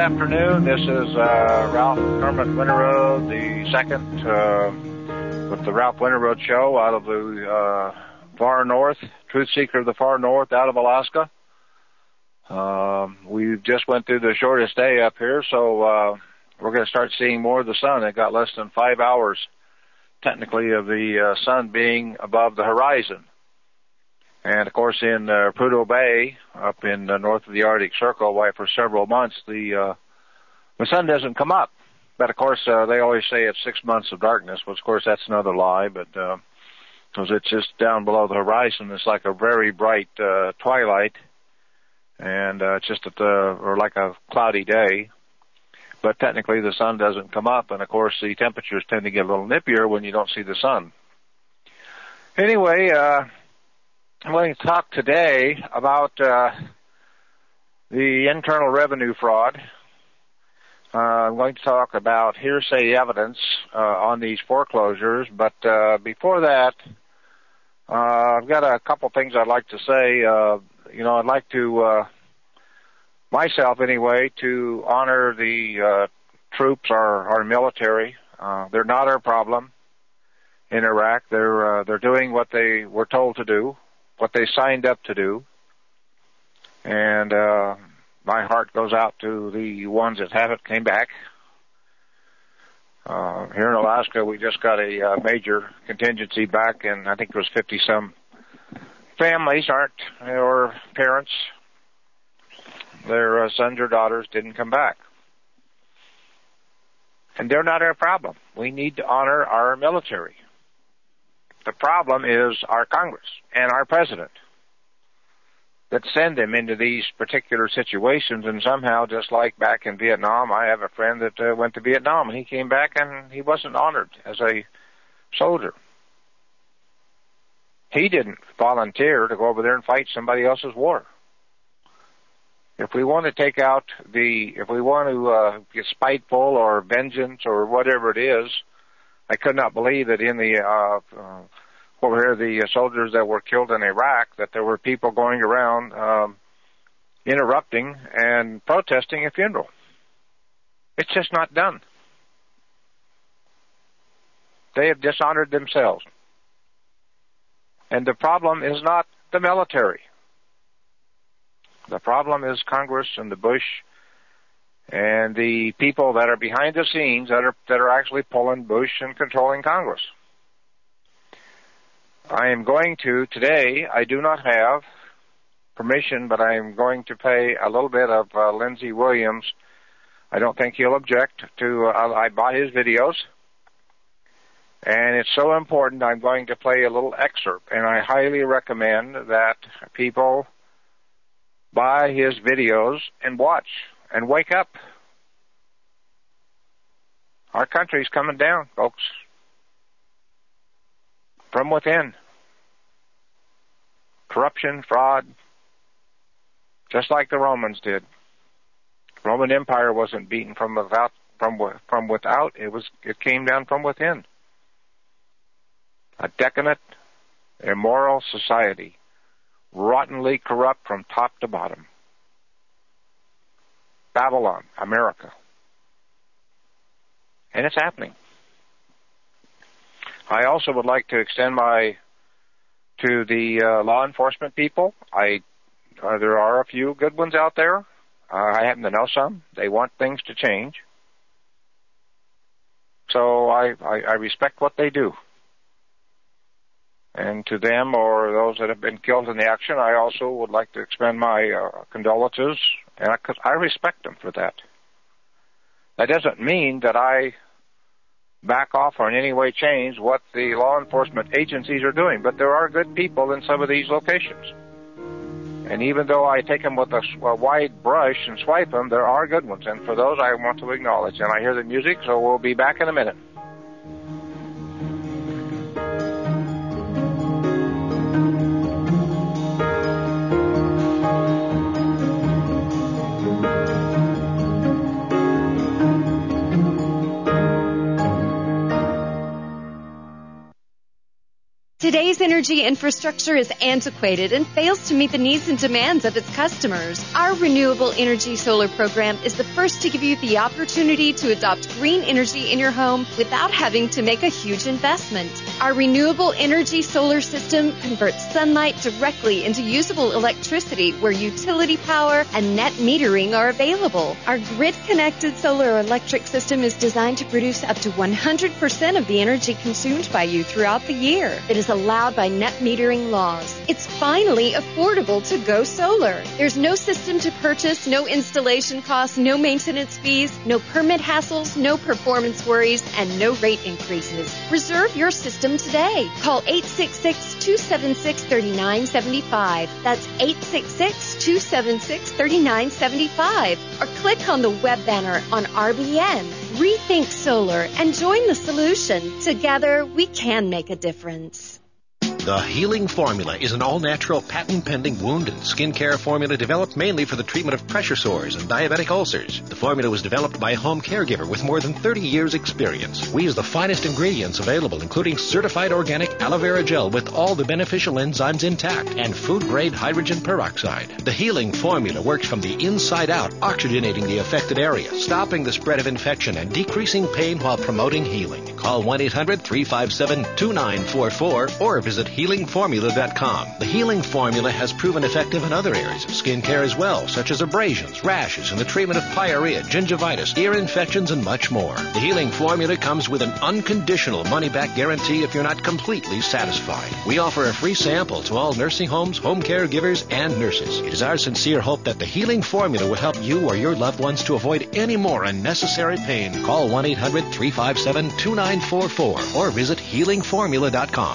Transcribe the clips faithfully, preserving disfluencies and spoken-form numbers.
afternoon. This is uh, Ralph Kermit Winterroad, the second uh, with the Ralph Winterroad Show out of the uh, far north, Truth Seeker of the far north out of Alaska. Um, we just went through the shortest day up here, so uh, we're going to start seeing more of the sun. It got less than five hours, technically, of the uh, sun being above the horizon. And, of course, in uh, Prudhoe Bay, up in the north of the Arctic Circle, why for several months the uh, the sun doesn't come up. But, of course, uh, they always say it's six months of darkness, which, of course, that's another lie. But because uh, it's just down below the horizon, it's like a very bright uh, twilight, and uh, it's just at the, or like a cloudy day. But technically, the sun doesn't come up, and, of course, the temperatures tend to get a little nippier when you don't see the sun. Anyway, uh, I'm going to talk today about uh, the internal revenue fraud. Uh, I'm going to talk about hearsay evidence uh, on these foreclosures, but uh, before that, uh, I've got a couple things I'd like to say. Uh, you know, I'd like to, uh, myself anyway, to honor the uh, troops, our, our military. Uh, they're not our problem in Iraq. They're uh, they're doing what they were told to do, what they signed up to do, and uh, my heart goes out to the ones that haven't came back. Uh, here in Alaska, we just got a uh, major contingency back, and I think it was fifty-some families aren't, or parents, their uh, sons or daughters didn't come back. And they're not our problem. We need to honor our military. The problem is our Congress and our president that send them into these particular situations, and somehow, just like back in Vietnam, I have a friend that uh, went to Vietnam, and he came back and he wasn't honored as a soldier. He didn't volunteer to go over there and fight somebody else's war. If we want to take out the, if we want to uh, get spiteful or vengeance or whatever it is, I could not believe that in the, uh, uh, over here, the uh, soldiers that were killed in Iraq, that there were people going around um, interrupting and protesting a funeral. It's just not done. They have dishonored themselves. And the problem is not the military. The problem is Congress and the Bush and the people that are behind the scenes that are that are actually pulling Bush and controlling Congress. I am going to, today, I do not have permission, but I am going to play a little bit of uh, Lindsey Williams. I don't think he'll object to, uh, I bought his videos, and it's so important I'm going to play a little excerpt, and I highly recommend that people buy his videos and watch and wake up. Our country's coming down, folks, from within. Corruption, fraud, just like the Romans did. The Roman Empire wasn't beaten from without, from from without. It was it came down from within. A decadent, immoral society, rottenly corrupt from top to bottom. Babylon, America. And it's happening. I also would like to extend my, to the uh, law enforcement people. I, uh, there are a few good ones out there. Uh, I happen to know some. They want things to change. So I, I, I respect what they do. And to them or those that have been killed in the action, I also would like to extend my uh, condolences, and I, 'cause I respect them for that. That doesn't mean that I back off or in any way change what the law enforcement agencies are doing, but there are good people in some of these locations. And even though I take them with a, a wide brush and swipe them, there are good ones, and for those I want to acknowledge. And I hear the music, so we'll be back in a minute. Today's energy infrastructure is antiquated and fails to meet the needs and demands of its customers. Our Renewable Energy Solar program is the first to give you the opportunity to adopt green energy in your home without having to make a huge investment. Our Renewable Energy Solar system converts sunlight directly into usable electricity where utility power and net metering are available. Our grid-connected solar electric system is designed to produce up to one hundred percent of the energy consumed by you throughout the year. It is allowed by net metering laws. It's finally affordable to go solar. There's no system to purchase, no installation costs, no maintenance fees, no permit hassles, no performance worries, and no rate increases. Reserve your system today. Call eight six six, two seven six, three nine seven five. That's eight six six, two seven six, three nine seven five. Or click on the web banner on R B N. Rethink solar and join the solution. Together, we can make a difference. The Healing Formula is an all-natural, patent-pending wound and skin care formula developed mainly for the treatment of pressure sores and diabetic ulcers. The formula was developed by a home caregiver with more than thirty years' experience. We use the finest ingredients available, including certified organic aloe vera gel with all the beneficial enzymes intact and food-grade hydrogen peroxide. The Healing Formula works from the inside out, oxygenating the affected area, stopping the spread of infection, and decreasing pain while promoting healing. Call one eight hundred, three five seven, two nine four four or visit healing formula dot com. The Healing Formula has proven effective in other areas of skin care as well, such as abrasions, rashes, and the treatment of pyorrhea, gingivitis, ear infections, and much more. The Healing Formula comes with an unconditional money-back guarantee if you're not completely satisfied. We offer a free sample to all nursing homes, home caregivers, and nurses. It is our sincere hope that the Healing Formula will help you or your loved ones to avoid any more unnecessary pain. Call one eight hundred, three five seven, two nine four four or visit healing formula dot com.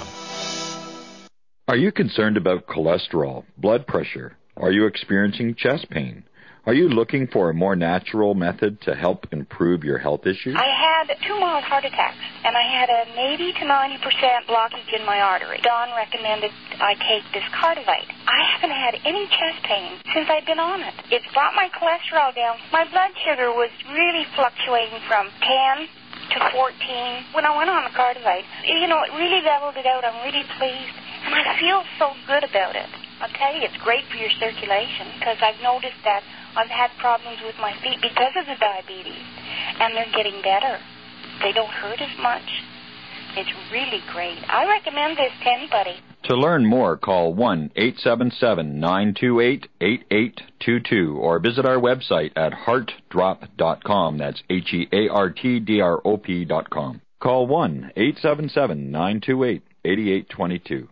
Are you concerned about cholesterol, blood pressure? Are you experiencing chest pain? Are you looking for a more natural method to help improve your health issues? I had two mild heart attacks, and I had an eighty to ninety percent blockage in my artery. Don recommended I take this Cardivite. I haven't had any chest pain since I've been on it. It's brought my cholesterol down. My blood sugar was really fluctuating from ten to fourteen. When I went on the Cardivite, you know, it really leveled it out. I'm really pleased. And I feel so good about it. I'll tell you, it's great for your circulation because I've noticed that I've had problems with my feet because of the diabetes, and they're getting better. They don't hurt as much. It's really great. I recommend this to anybody. To learn more, call one eight seven seven, nine two eight, eight eight two two or visit our website at heart drop dot com. That's H E A R T D R O P dot com. Call one eight seven seven, nine two eight, eight eight two two.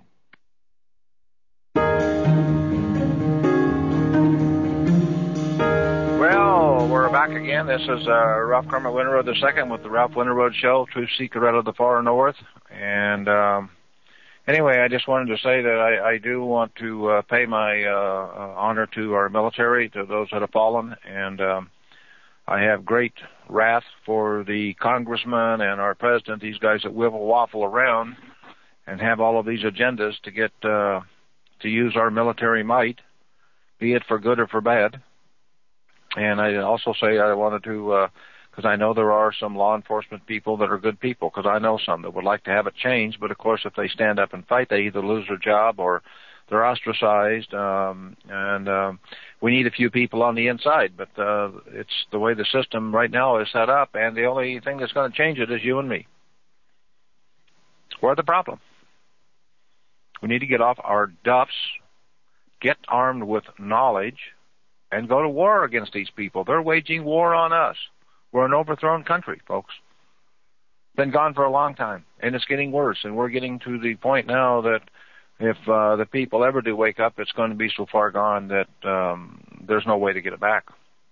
Well, we're back again. This is uh, Ralph Kermit Winterroad the Second with the Ralph Winterroad Show, Truth Seeker out of the Far North. And um, anyway, I just wanted to say that I, I do want to uh, pay my uh, uh, honor to our military, to those that have fallen. And um, I have great wrath for the congressman and our president, these guys that wibble waffle around and have all of these agendas to get uh, to use our military might, be it for good or for bad. And I also say I wanted to, because uh, I know there are some law enforcement people that are good people, because I know some that would like to have it changed. But, of course, if they stand up and fight, they either lose their job or they're ostracized. Um, and um, we need a few people on the inside. But uh, it's the way the system right now is set up, and the only thing that's going to change it is you and me. We're the problem. We need to get off our duffs, get armed with knowledge, and go to war against these people. They're waging war on us. We're an overthrown country, folks. Been gone for a long time, and it's getting worse. And we're getting to the point now that if uh, the people ever do wake up, it's going to be so far gone that um, there's no way to get it back.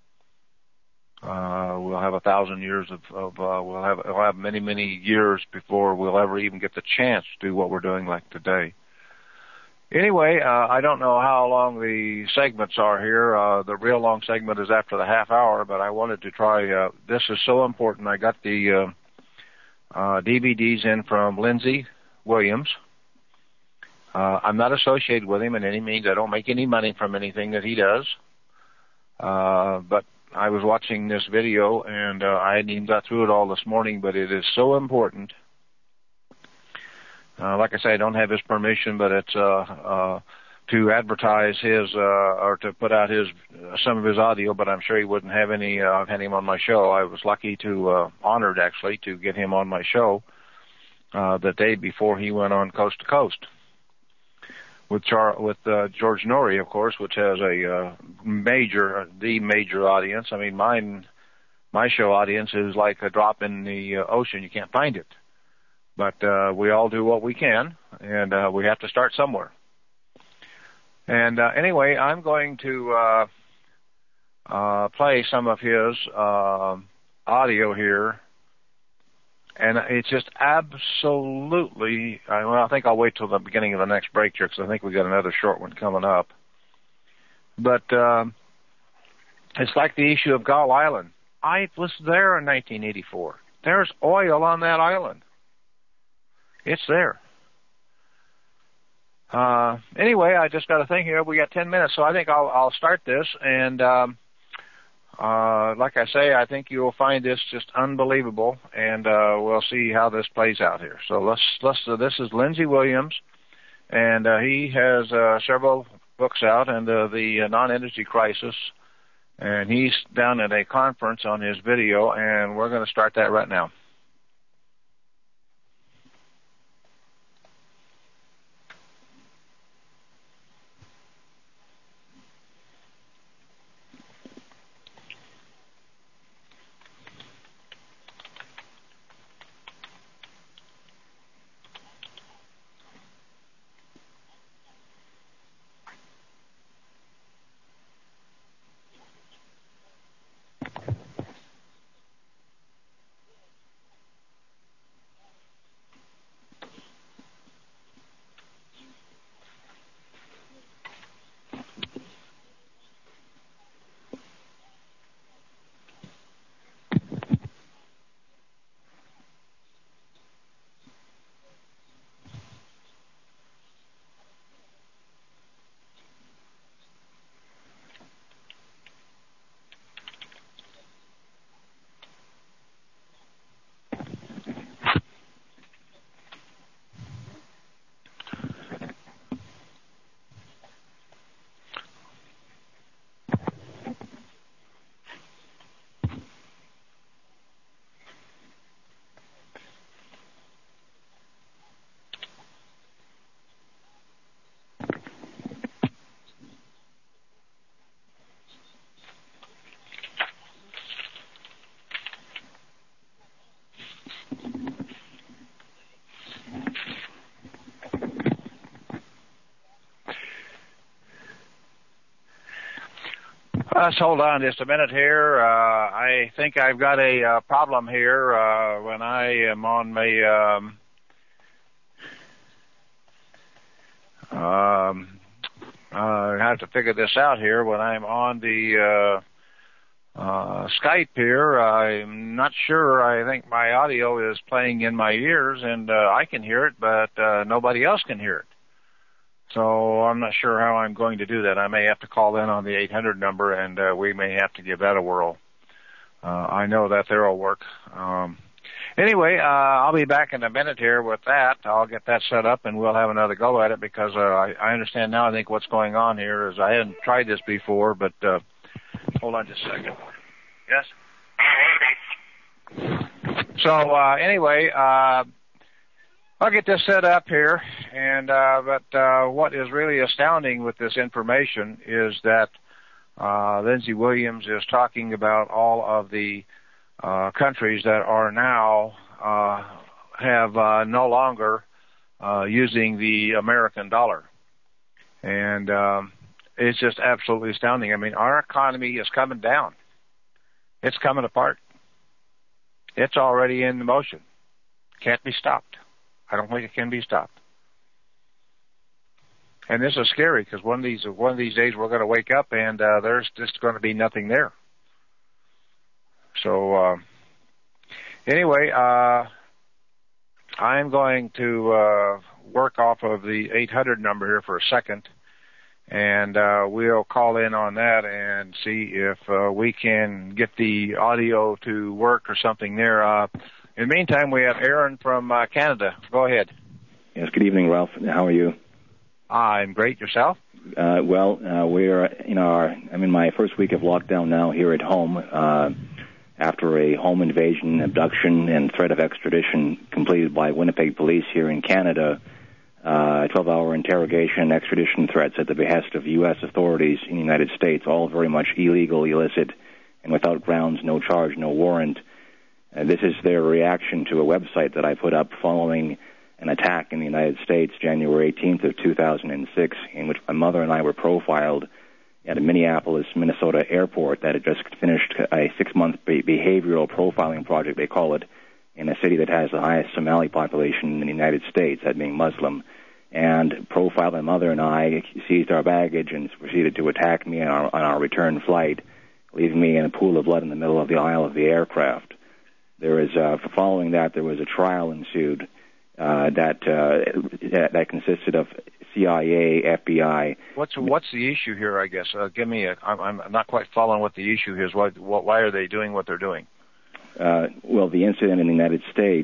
Uh, we'll have a thousand years of, of uh, we'll have we'll have many, many years before we'll ever even get the chance to do what we're doing like today. Anyway, uh, I don't know how long the segments are here. Uh, the real long segment is after the half hour, but I wanted to try, uh, this is so important. I got the uh, uh, D V Ds in from Lindsey Williams. Uh, I'm not associated with him in any means. I don't make any money from anything that he does. Uh, but I was watching this video, and uh, I hadn't even got through it all this morning, but it is so important Uh, like I say, I don't have his permission, but it's uh, uh, to advertise his uh, or to put out his uh, some of his audio. But I'm sure he wouldn't have any. Uh, had him on my show. I was lucky to uh, honored actually to get him on my show uh, the day before he went on Coast to Coast with Char- with uh, George Norrie, of course, which has a uh, major, the major audience. I mean, mine, my show audience is like a drop in the uh, ocean. You can't find it. But uh, we all do what we can, and uh, we have to start somewhere. And uh, anyway, I'm going to uh, uh, play some of his uh, audio here. And it's just absolutely, well, I think I'll wait till the beginning of the next break here because I think we've got another short one coming up. But um, it's like the issue of Gull Island. I was there in nineteen eighty-four. There's oil on that island. It's there. Uh, anyway, I just got to think here. We got ten minutes, so I think I'll, I'll start this. And um, uh, like I say, I think you'll find this just unbelievable, and uh, we'll see how this plays out here. So let's let's. Uh, this is Lindsey Williams, and uh, he has uh, several books out, and uh, the uh, non-energy crisis. And he's down at a conference on his video, and we're going to start that right now. Let's hold on just a minute here. Uh, I think I've got a uh, problem here uh, when I am on my um, um, I have to figure this out here when I'm on the uh, uh, Skype here. I'm not sure. I think my audio is playing in my ears, and uh, I can hear it, but uh, nobody else can hear it. So I'm not sure how I'm going to do that. I may have to call in on the eight hundred number, and uh, we may have to give that a whirl. Uh, I know that there will work. Um, anyway, uh, I'll be back in a minute here with that. I'll get that set up, and we'll have another go at it because uh, I, I understand now. I think what's going on here is I hadn't tried this before, but uh, hold on just a second. Yes? So uh, anyway, uh, I'll get this set up here, and uh, but uh, what is really astounding with this information is that uh, Lindsey Williams is talking about all of the uh, countries that are now uh, have uh, no longer uh, using the American dollar, and um, it's just absolutely astounding. I mean, our economy is coming down; it's coming apart. It's already in motion; can't be stopped. I don't think it can be stopped. And this is scary because one of these one of these days we're going to wake up and uh, there's just going to be nothing there. So uh, anyway, uh, I'm going to uh, work off of the eight hundred number here for a second, and uh, we'll call in on that and see if uh, we can get the audio to work or something there. Uh, In the meantime, we have Aaron from uh, Canada. Go ahead. Yes, good evening, Ralph. How are you? I'm great. Yourself? Uh, well, uh, we're in our, I'm in my first week of lockdown now here at home uh, after a home invasion, abduction, and threat of extradition completed by Winnipeg police here in Canada. Uh, twelve-hour interrogation, extradition threats at the behest of U S authorities in the United States, all very much illegal, illicit, and without grounds, no charge, no warrant. Uh, this is their reaction to a website that I put up following an attack in the United States, January eighteenth of two thousand six, in which my mother and I were profiled at a Minneapolis, Minnesota airport that had just finished a six-month be- behavioral profiling project, they call it, in a city that has the highest Somali population in the United States, that being Muslim, and profiled my mother and I, seized our baggage, and proceeded to attack me on our, on our return flight, leaving me in a pool of blood in the middle of the aisle of the aircraft. There is, uh, following that, there was a trial ensued uh, that, uh, that consisted of C I A, F B I. What's what's the issue here? I guess uh, give me. A, I'm, I'm not quite following what the issue is. Why, why are they doing what they're doing? Uh, well, the incident in the United States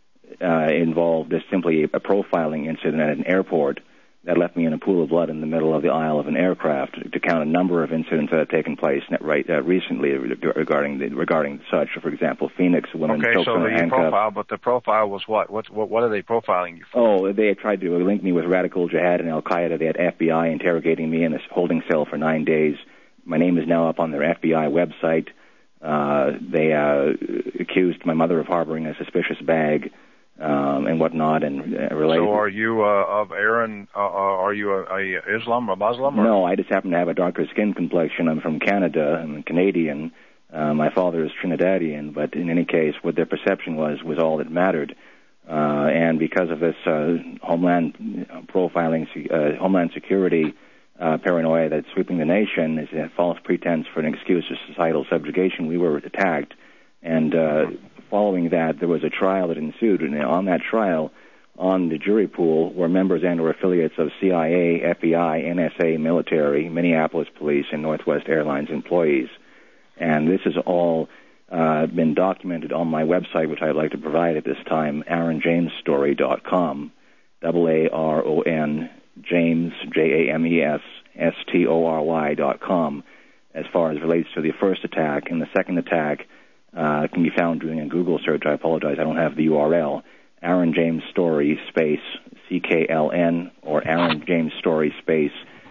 uh, involved just simply a profiling incident at an airport that left me in a pool of blood in the middle of the aisle of an aircraft, to count a number of incidents that have taken place right uh, recently regarding the, regarding such. For example, Phoenix, a woman okay, choked so on a the handcuff. profile, but the profile was what? What what, what are they profiling you for? Oh, they had tried to link me with radical jihad and Al Qaeda. They had F B I interrogating me in a holding cell for nine days. My name is now up on their F B I website. Uh, they uh, accused my mother of harboring a suspicious bag um, and whatnot, and uh, related. So, are you uh, of Aaron? Uh, are you a, a Islam or Muslim? Or? No, I just happen to have a darker skin complexion. I'm from Canada. I'm Canadian. Uh, my father is Trinidadian, but in any case, what their perception was was all that mattered. Uh, and because of this uh, homeland profiling, uh, homeland security. Uh, paranoia that's sweeping the nation is a false pretense for an excuse of societal subjugation. We were attacked, and uh, following that, there was a trial that ensued, and on that trial, on the jury pool, were members and or affiliates of C I A, F B I, N S A, military, Minneapolis police, and Northwest Airlines employees. And this has all uh, been documented on my website, which I'd like to provide at this time, aaron james story dot com, double A R O N James, J A M E S, S T O R Y dot com, as far as relates to the first attack. And the second attack uh, can be found doing a Google search. I apologize, I don't have the U R L. Aaron James Story space C K L N, or Aaron James Story space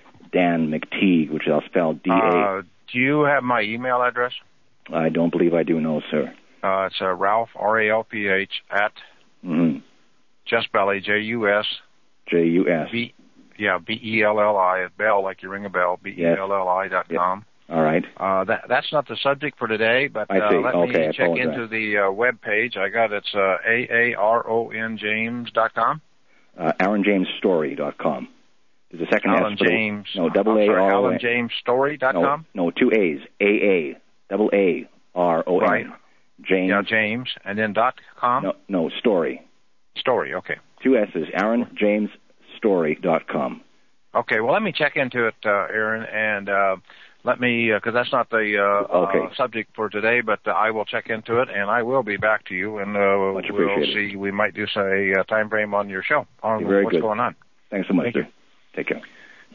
Dan McTeague, which I'll spell D A. Uh, do you have my email address? I don't believe I do, no, sir. Uh, it's uh, Ralph, R A L P H, at mm-hmm. Just Belly, J U S. J U S. B, yeah, B E L L I, bell, like you ring a bell, B E L L I dot com. All right. Uh, that, that's not the subject for today, but I see. uh, let okay, me check into the uh, web page. I got it's uh, A A R O N James dot com. Uh, aaron james story dot com. There's a second Alan S. James. No, double I'm A sorry, R O N. Alan James Story dot com? No, no, two A's. A A, double A R O N. Right. James. Yeah, James, and then dot com? No, no, story. Story, okay. Two S's, aaron james story dot com. Okay, well, let me check into it, uh, Aaron, and uh, let me, because uh, that's not the uh, okay. uh, subject for today, but uh, I will check into it, and I will be back to you, and uh, Much we'll appreciated. see. We might do say a uh, time frame on your show on You're very what's good. going on. Thanks so much, Thank sir. you. Take care.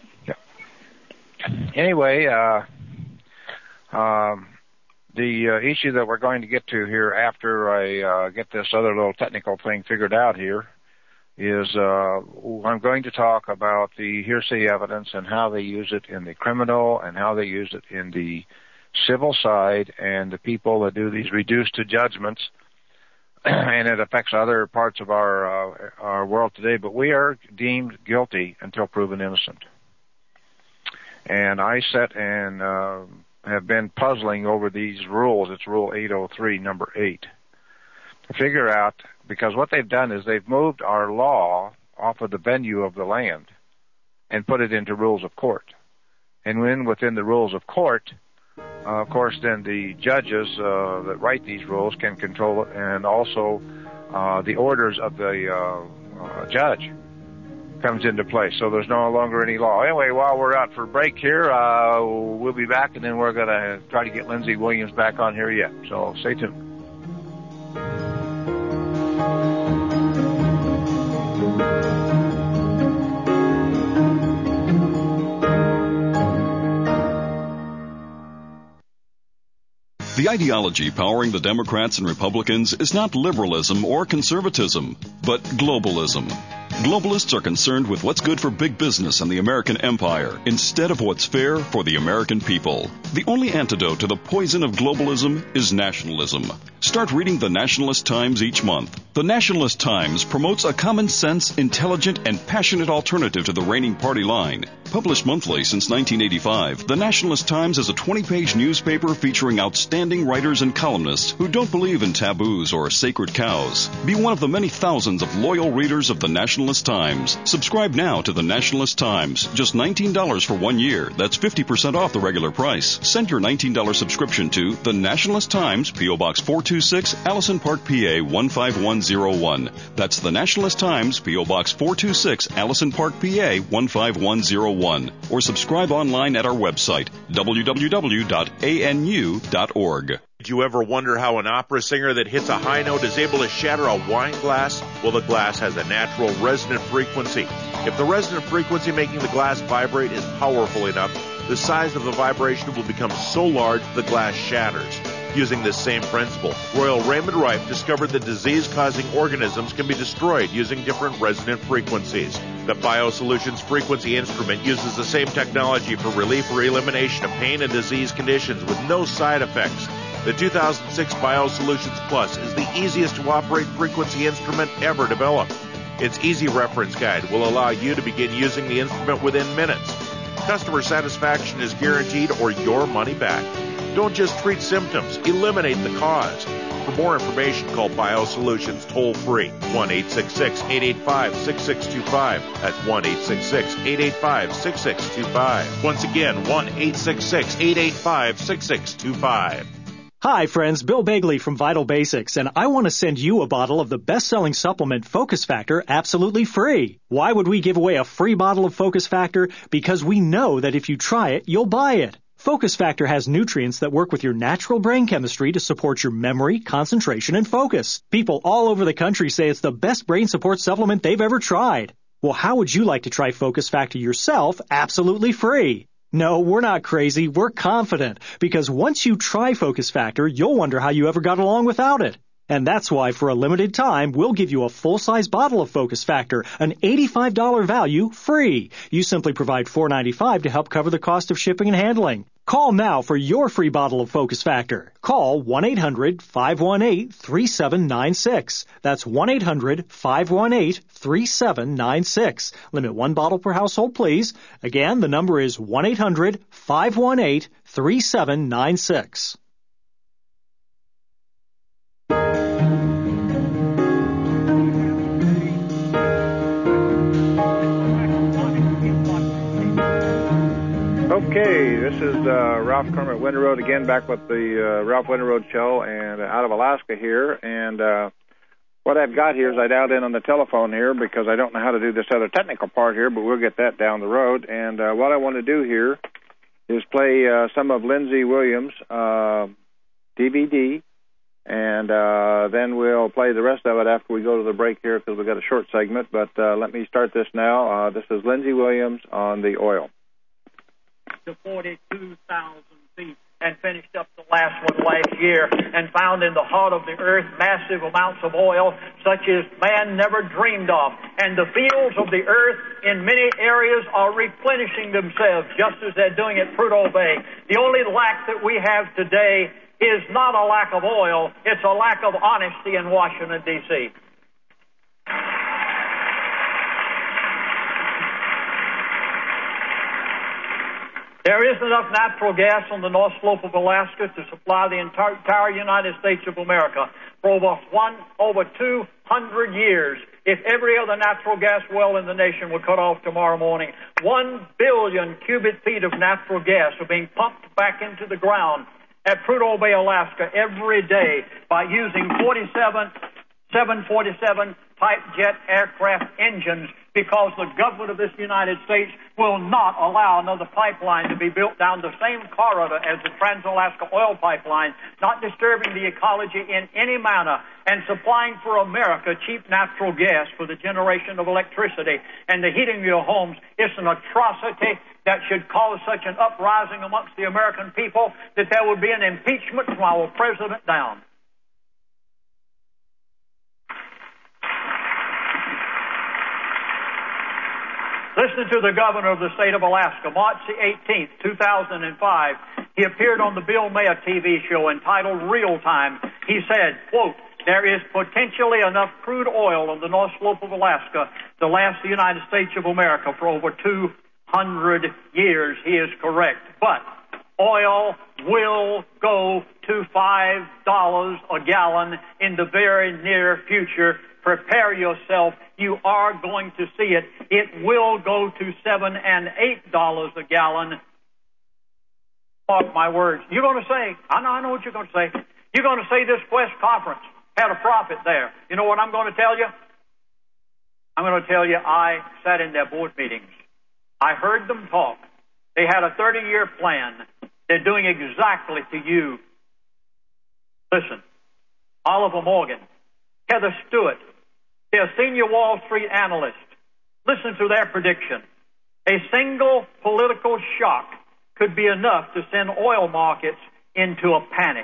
Yeah. Anyway, uh, um, the uh, issue that we're going to get to here after I uh, get this other little technical thing figured out here is uh, I'm going to talk about the hearsay evidence and how they use it in the criminal and how they use it in the civil side, and the people that do these reduced to judgments, and it affects other parts of our uh, our world today. But we are deemed guilty until proven innocent. And I sat and uh, have been puzzling over these rules. It's Rule eight oh three, number eight, to figure out, because what they've done is they've moved our law off of the venue of the land and put it into rules of court. And when within the rules of court, uh, of course, then the judges uh, that write these rules can control it, and also uh, the orders of the uh, uh, judge comes into play. So there's no longer any law. Anyway, while we're out for break here, uh, we'll be back, and then we're going to try to get Lindsey Williams back on here yet. So stay tuned. Thank you. The ideology powering the Democrats and Republicans is not liberalism or conservatism, but globalism. Globalists are concerned with what's good for big business and the American empire instead of what's fair for the American people. The only antidote to the poison of globalism is nationalism. Start reading the Nationalist Times each month. The Nationalist Times promotes a common sense, intelligent, and passionate alternative to the reigning party line. Published monthly since nineteen eighty-five, the Nationalist Times is a twenty-page newspaper featuring outstanding writers and columnists who don't believe in taboos or sacred cows. Be one of the many thousands of loyal readers of the Nationalist Times. Subscribe now to the Nationalist Times. Just nineteen dollars for one year. That's fifty percent off the regular price. Send your nineteen dollars subscription to the Nationalist Times, P O. Box four two six, Allison Park, P A one five one zero one. That's the Nationalist Times, P O. Box four two six, Allison Park, P A one five one zero one. Or subscribe online at our website, w w w dot a n u dot org. Did you ever wonder how an opera singer that hits a high note is able to shatter a wine glass? Well, the glass has a natural resonant frequency. If the resonant frequency making the glass vibrate is powerful enough, the size of the vibration will become so large the glass shatters. Using this same principle, Royal Raymond Rife discovered that disease-causing organisms can be destroyed using different resonant frequencies. The BioSolutions frequency instrument uses the same technology for relief or elimination of pain and disease conditions with no side effects. The two thousand six BioSolutions Plus is the easiest to operate frequency instrument ever developed. Its easy reference guide will allow you to begin using the instrument within minutes. Customer satisfaction is guaranteed or your money back. Don't just treat symptoms, eliminate the cause. For more information, call BioSolutions toll-free, one eight six six, eight eight five, six six two five. That's one eight six six, eight eight five, six six two five. Once again, one eight six six, eight eight five, six six two five. Hi, friends. Bill Bagley from Vital Basics, and I want to send you a bottle of the best-selling supplement Focus Factor absolutely free. Why would we give away a free bottle of Focus Factor? Because we know that if you try it, you'll buy it. Focus Factor has nutrients that work with your natural brain chemistry to support your memory, concentration, and focus. People all over the country say it's the best brain support supplement they've ever tried. Well, how would you like to try Focus Factor yourself absolutely free? No, we're not crazy. We're confident. Because once you try Focus Factor, you'll wonder how you ever got along without it. And that's why, for a limited time, we'll give you a full-size bottle of Focus Factor, an eighty-five dollars value, free. You simply provide four dollars and ninety-five cents to help cover the cost of shipping and handling. Call now for your free bottle of Focus Factor. Call one eight hundred, five one eight, three seven nine six. That's one eight hundred, five one eight, three seven nine six. Limit one bottle per household, please. Again, the number is one eight hundred, five one eight, three seven nine six. Okay, this is uh, Ralph Kermit Winterroad again, back with the uh, Ralph Winterroad Show, and uh, out of Alaska here. And uh, what I've got here is I dialed in on the telephone here because I don't know how to do this other technical part here, but we'll get that down the road. And uh, what I want to do here is play uh, some of Lindsey Williams' uh, D V D, and uh, then we'll play the rest of it after we go to the break here because we've got a short segment. But uh, let me start this now. Uh, this is Lindsey Williams on the oil. To forty-two thousand feet and finished up the last one last year and found in the heart of the earth massive amounts of oil such as man never dreamed of. And the fields of the earth in many areas are replenishing themselves just as they're doing at Prudhoe Bay. The only lack that we have today is not a lack of oil, it's a lack of honesty in Washington, D C There isn't enough natural gas on the North Slope of Alaska to supply the entire, entire United States of America for over one, over two hundred years. If every other natural gas well in the nation were cut off tomorrow morning, one billion cubic feet of natural gas are being pumped back into the ground at Prudhoe Bay, Alaska, every day by using forty-seven, seven forty-seven type jet aircraft engines, because the government of this United States will not allow another pipeline to be built down the same corridor as the Trans-Alaska Oil Pipeline, not disturbing the ecology in any manner, and supplying for America cheap natural gas for the generation of electricity and the heating of your homes. It's an atrocity that should cause such an uprising amongst the American people that there would be an impeachment from our president down. Listen to the governor of the state of Alaska, March the eighteenth, two thousand five. He appeared on the Bill Maher T V show entitled Real Time. He said, quote, "There is potentially enough crude oil on the North Slope of Alaska to last the United States of America for over two hundred years." He is correct. But oil will go to five dollars a gallon in the very near future. Prepare yourself. You are going to see it. It will go to seven and eight dollars a gallon. Mark my words. You're going to say, I know, I know what you're going to say. You're going to say this Quest conference had a profit there. You know what I'm going to tell you? I'm going to tell you I sat in their board meetings. I heard them talk. They had a thirty-year plan. They're doing exactly to you. Listen, Oliver Morgan, Heather Stewart, they're a senior Wall Street analyst. Listen to their prediction. A single political shock could be enough to send oil markets into a panic.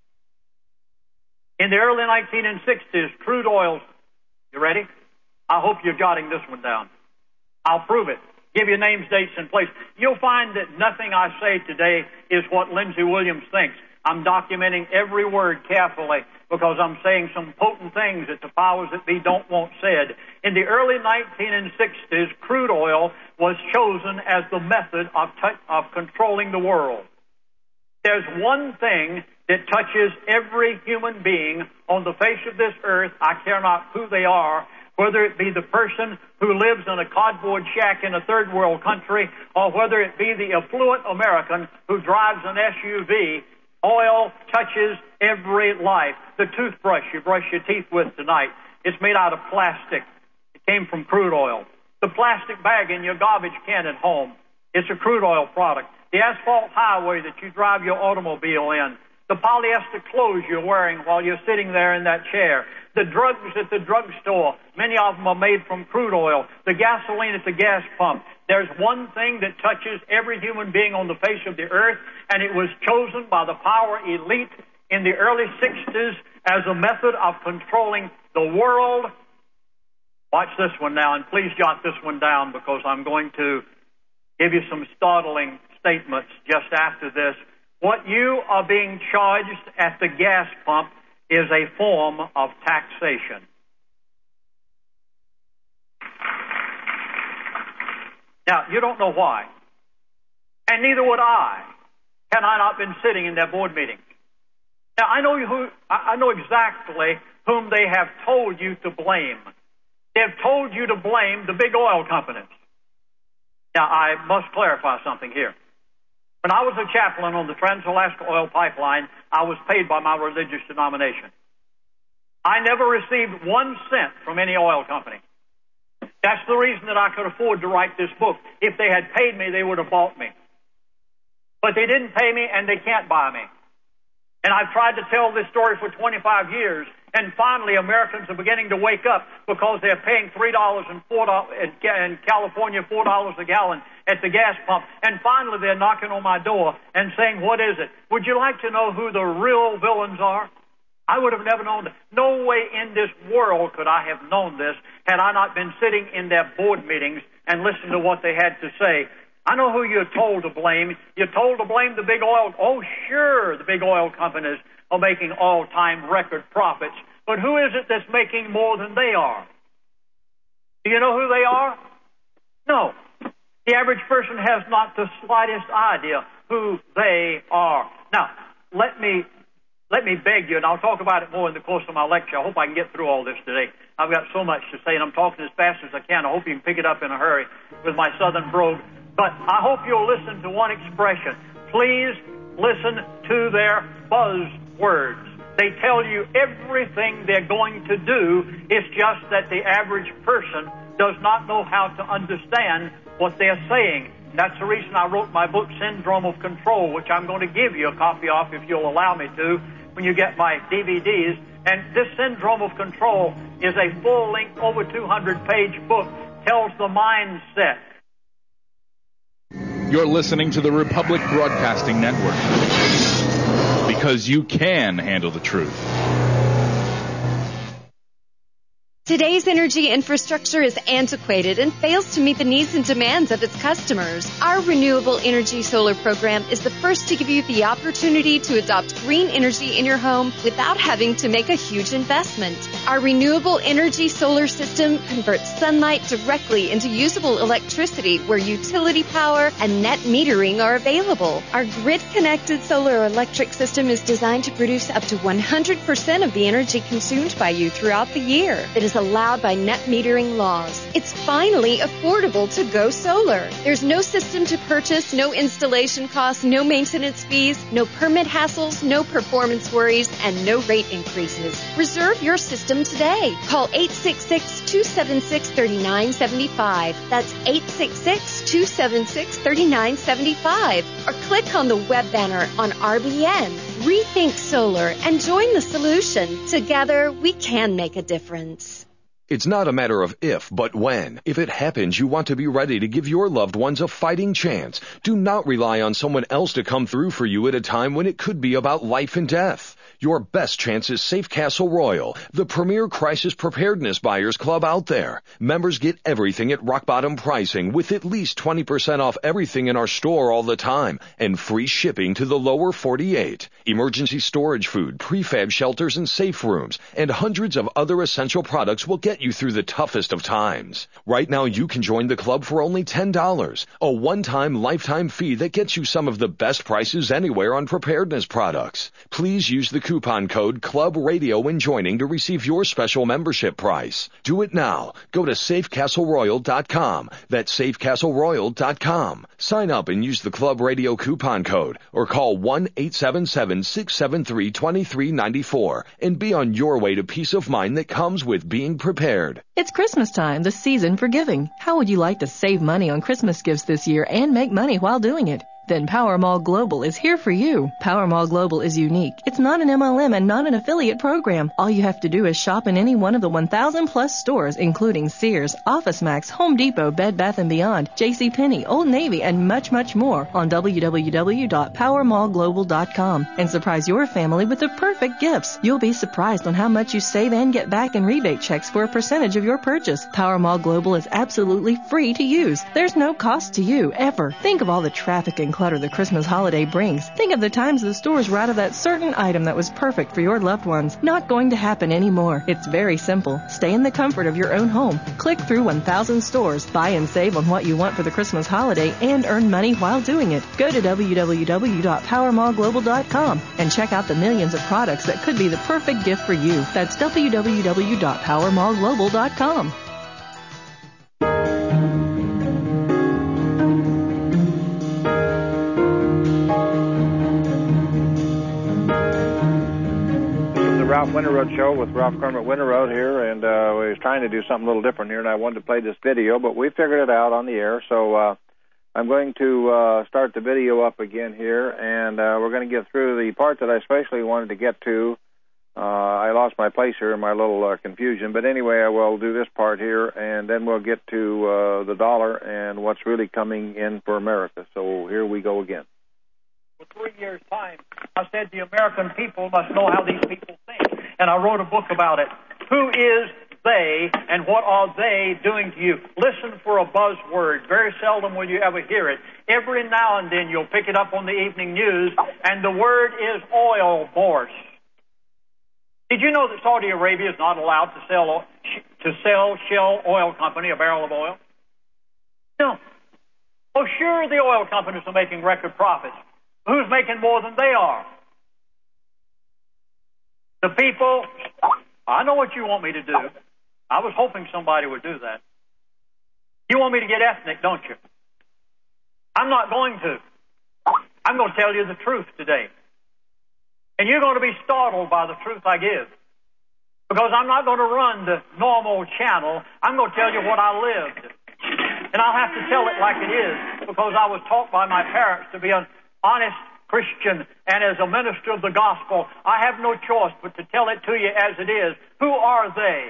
In the early nineteen sixties, crude oil, you ready? I hope you're jotting this one down. I'll prove it. Give you names, dates, and place. You'll find that nothing I say today is what Lindsey Williams thinks. I'm documenting every word carefully because I'm saying some potent things that the powers that be don't want said. In the early nineteen sixties, crude oil was chosen as the method of, t- of controlling the world. There's one thing that touches every human being on the face of this earth, I care not who they are, whether it be the person who lives in a cardboard shack in a third world country or whether it be the affluent American who drives an S U V. Oil touches every life. The toothbrush you brush your teeth with tonight, it's made out of plastic. It came from crude oil. The plastic bag in your garbage can at home, it's a crude oil product. The asphalt highway that you drive your automobile in, the polyester clothes you're wearing while you're sitting there in that chair, the drugs at the drugstore, many of them are made from crude oil, the gasoline at the gas pump. There's one thing that touches every human being on the face of the earth, and it was chosen by the power elite in the early sixties as a method of controlling the world. Watch this one now, and please jot this one down because I'm going to give you some startling statements just after this. What you are being charged at the gas pump is a form of taxation. Now, you don't know why. And neither would I, had I not been sitting in their board meetings. Now, I know who, I know exactly whom they have told you to blame. They have told you to blame the big oil companies. Now, I must clarify something here. When I was a chaplain on the Trans-Alaska Oil Pipeline, I was paid by my religious denomination. I never received one cent from any oil company. That's the reason that I could afford to write this book. If they had paid me, they would have bought me. But they didn't pay me, and they can't buy me. And I've tried to tell this story for twenty-five years, and finally Americans are beginning to wake up because they're paying three dollars and four dollars in California, four dollars a gallon at the gas pump. And finally they're knocking on my door and saying, what is it? Would you like to know who the real villains are? I would have never known that. No way in this world could I have known this had I not been sitting in their board meetings and listened to what they had to say. I know who you're told to blame. You're told to blame the big oil. Oh, sure, the big oil companies are making all-time record profits. But who is it that's making more than they are? Do you know who they are? No. The average person has not the slightest idea who they are. Now, let me let me beg you, and I'll talk about it more in the course of my lecture. I hope I can get through all this today. I've got so much to say, and I'm talking as fast as I can. I hope you can pick it up in a hurry with my southern brogue. But I hope you'll listen to one expression. Please listen to their buzzwords. They tell you everything they're going to do. It's just that the average person does not know how to understand what they're saying. That's the reason I wrote my book, Syndrome of Control, which I'm going to give you a copy of if you'll allow me to when you get my D V Ds. And this Syndrome of Control is a full-length, over two hundred page book, tells the mindset. You're listening to the Republic Broadcasting Network, because you can handle the truth. Today's energy infrastructure is antiquated and fails to meet the needs and demands of its customers. Our Renewable Energy Solar program is the first to give you the opportunity to adopt green energy in your home without having to make a huge investment. Our Renewable Energy Solar system converts sunlight directly into usable electricity where utility power and net metering are available. Our grid-connected solar electric system is designed to produce up to one hundred percent of the energy consumed by you throughout the year. It is allowed by net metering laws. It's finally affordable to go solar. There's no system to purchase, no installation costs, no maintenance fees, no permit hassles, no performance worries, and no rate increases. Reserve your system today. Call eight six six, two seven six, three nine seven five. That's eight six six, two seven six, three nine seven five. Or click on the web banner on R B N. Rethink solar and join the solution. Together, we can make a difference. It's not a matter of if, but when. If it happens, you want to be ready to give your loved ones a fighting chance. Do not rely on someone else to come through for you at a time when it could be about life and death. Your best chance is Safe Castle Royal, the premier crisis preparedness buyers club out there. Members get everything at rock bottom pricing with at least twenty percent off everything in our store all the time and free shipping to the lower forty-eight. Emergency storage food, prefab shelters and safe rooms, and hundreds of other essential products will get you through the toughest of times. Right now you can join the club for only ten dollars, a one-time lifetime fee that gets you some of the best prices anywhere on preparedness products. Please use the coupon code Club Radio when joining to receive your special membership price. Do it now. Go to safe castle royal dot com. That's safe castle royal dot com. Sign up and use the Club Radio coupon code or call one eight seven seven, six seven three, two three nine four and be on your way to peace of mind that comes with being prepared. It's Christmas time, the season for giving. How would you like to save money on Christmas gifts this year and make money while doing it? Then Power Mall Global is here for you. Power Mall Global is unique. It's not an M L M and not an affiliate program. All you have to do is shop in any one of the one thousand plus stores, including Sears, OfficeMax, Home Depot, Bed Bath and Beyond, JCPenney, Old Navy, and much, much more on w w w dot power mall global dot com and surprise your family with the perfect gifts. You'll be surprised on how much you save and get back in rebate checks for a percentage of your purchase. Power Mall Global is absolutely free to use. There's no cost to you, ever. Think of all the traffic and clutter the Christmas holiday brings. Think of the times the stores were out of that certain item that was perfect for your loved ones. Not going to happen anymore. It's very simple. Stay in the comfort of your own home. Click through one thousand stores. Buy and save on what you want for the Christmas holiday and earn money while doing it. Go to w w w dot power mall global dot com and check out the millions of products that could be the perfect gift for you. That's w w w dot power mall global dot com. Ralph Winterroad Show with Ralph Kermit Winterroad here, and uh, we was trying to do something a little different here, and I wanted to play this video, but we figured it out on the air, so uh, I'm going to uh, start the video up again here, and uh, we're going to get through the part that I especially wanted to get to. Uh, I lost my place here in my little uh, confusion, but anyway, I will do this part here, and then we'll get to uh, the dollar and what's really coming in for America. So here we go again. For three years' time, I said the American people must know how these people think, and I wrote a book about it. Who is they, and what are they doing to you? Listen for a buzzword. Very seldom will you ever hear it. Every now and then you'll pick it up on the evening news, and the word is oil bourse. Did you know that Saudi Arabia is not allowed to sell to sell Shell Oil Company a barrel of oil? No. Oh, sure, the oil companies are making record profits. Who's making more than they are? The people. I know what you want me to do. I was hoping somebody would do that. You want me to get ethnic, don't you? I'm not going to. I'm going to tell you the truth today. And you're going to be startled by the truth I give. Because I'm not going to run the normal channel. I'm going to tell you what I lived. And I'll have to tell it like it is, because I was taught by my parents to be an honest Christian, and as a minister of the gospel, I have no choice but to tell it to you as it is. Who are they?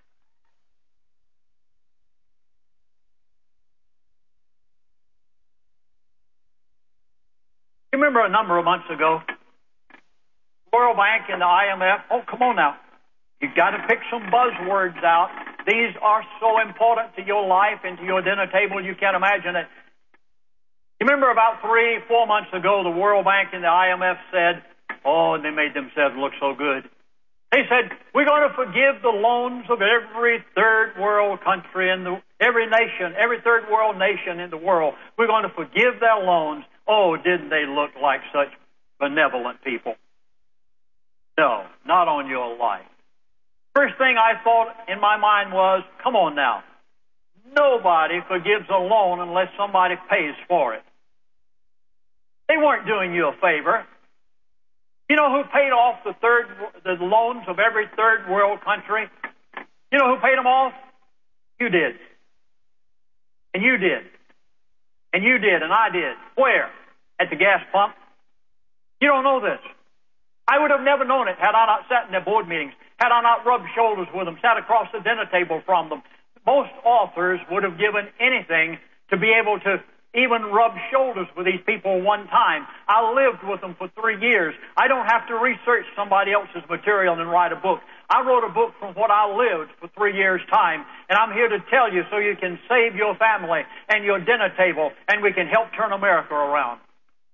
You remember a number of months ago, World Bank and the I M F, oh, come on now. You've got to pick some buzzwords out. These are so important to your life and to your dinner table, you can't imagine it. You remember about three, four months ago, the World Bank and the I M F said, oh, and they made themselves look so good. They said, we're going to forgive the loans of every third world country in the, every nation, every third world nation in the world. We're going to forgive their loans. Oh, didn't they look like such benevolent people? No, not on your life. First thing I thought in my mind was, come on now. Nobody forgives a loan unless somebody pays for it. They weren't doing you a favor. You know who paid off the third, the loans of every third world country? You know who paid them off? You did. And you did. And you did, and I did. Where? At the gas pump. You don't know this. I would have never known it had I not sat in their board meetings, had I not rubbed shoulders with them, sat across the dinner table from them. Most authors would have given anything to be able to even rub shoulders with these people one time. I lived with them for three years. I don't have to research somebody else's material and write a book. I wrote a book from what I lived for three years' time, and I'm here to tell you so you can save your family and your dinner table, and we can help turn America around.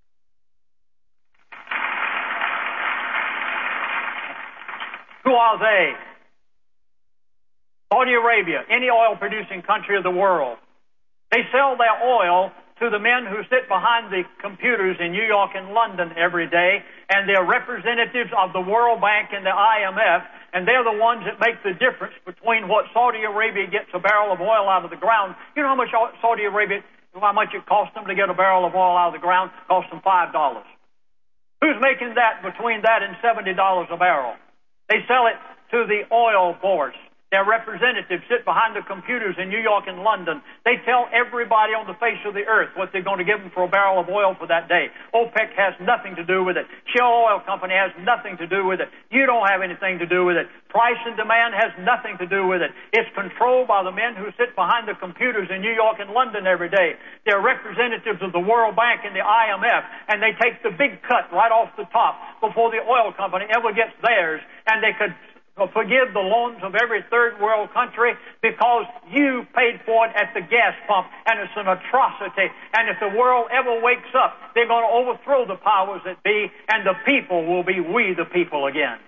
Who are they? Saudi Arabia, any oil-producing country of the world. They sell their oil to the men who sit behind the computers in New York and London every day, and they're representatives of the World Bank and the I M F, and they're the ones that make the difference between what Saudi Arabia gets a barrel of oil out of the ground. You know how much Saudi Arabia, how much it costs them to get a barrel of oil out of the ground? It costs them five dollars. Who's making that between that and seventy dollars a barrel? They sell it to the oil boards. Their representatives sit behind the computers in New York and London. They tell everybody on the face of the earth what they're going to give them for a barrel of oil for that day. OPEC has nothing to do with it. Shell Oil Company has nothing to do with it. You don't have anything to do with it. Price and demand has nothing to do with it. It's controlled by the men who sit behind the computers in New York and London every day. They're representatives of the World Bank and the I M F, and they take the big cut right off the top before the oil company ever gets theirs, and they could forgive the loans of every third world country because you paid for it at the gas pump, and it's an atrocity. And if the world ever wakes up, they're going to overthrow the powers that be, and the people will be we the people again.